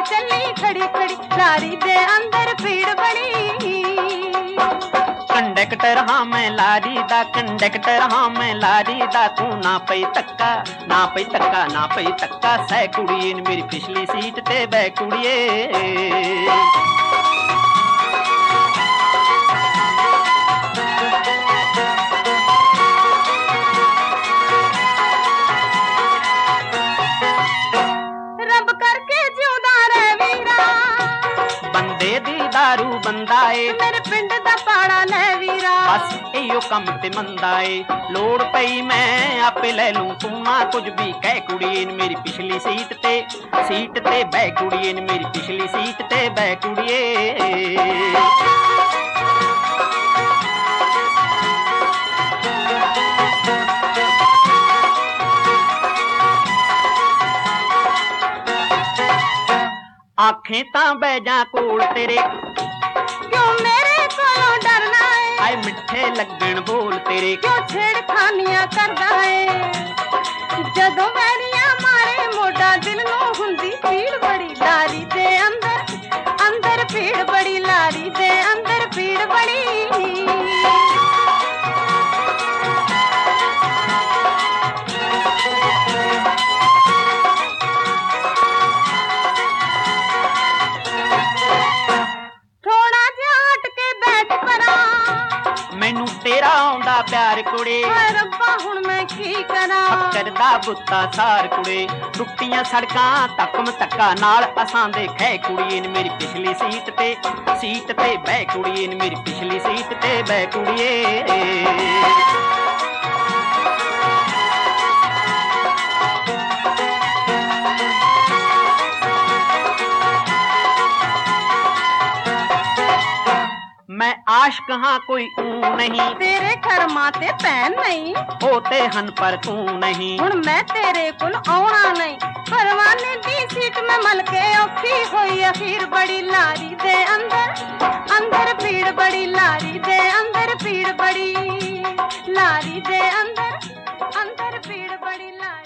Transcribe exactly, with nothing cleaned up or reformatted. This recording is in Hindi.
चली खड़ी खड़ी, लारी दे अंदर भीड़ बड़ी। कंडक्टर हाँ मैं लारी दा, कंडक्टर हाँ मैं लारी दा, तू ना पई तक्का ना पई तक्का ना पई तक्का, सै कुड़िए मेरी पिछली सीट ते बै कुड़िए। रब करके जिउदा रे वीरा, बंदे दी दारू बंदाए, मेरे पिंड दा पाड़ा ले वीरा। बस इयो कम ते मंदाए, लोड़ पई मैं आपे ले लूं, तू ना कुछ भी कह कुड़िए मेरी पिछली सीट ते सीट ते बै कुड़िए मेरी पिछली सीट ते बै कुड़िए। आखें तां बह जा कोल तेरे, क्यों मेरे कोलों डरना है, आए मिठे लगन बोल तेरे, क्यों छेड़खानियां करदा है। जदों वैरियां मारे मोटा दिल नूं हुंदी पीड़ बड़ी, लारी दे अंदर अंदर भीड़ बड़ी, लारी दे अंदर भीड़ बड़ी। मैनू तेरा आउंदा प्यार कुड़े, रब्बा हुण मैं की करा, फक्कर दा बुत्ता सार कुड़े, टुट्टियां सड़कां तकम तक्का नाल असां दे खै कुड़िए मेरी पिछली सीट ते सीट ते बै कुड़िए मेरी पिछली सीट ते बै कुड़िए। मैं आशिक हाँ कोई ऊ नहीं, तेरे घर माते भैन नहीं, होते हन पर तू नहीं, हुण मैं तेरे कुल आउणा नहीं। परवाने दी सीट में मलके औखी होई अखीर बड़ी, लारी दे अंदर अंदर भीड़ बड़ी, लारी दे अंदर भीड़ बड़ी, लारी दे अंदर अंदर भीड़ बड़ी, लारी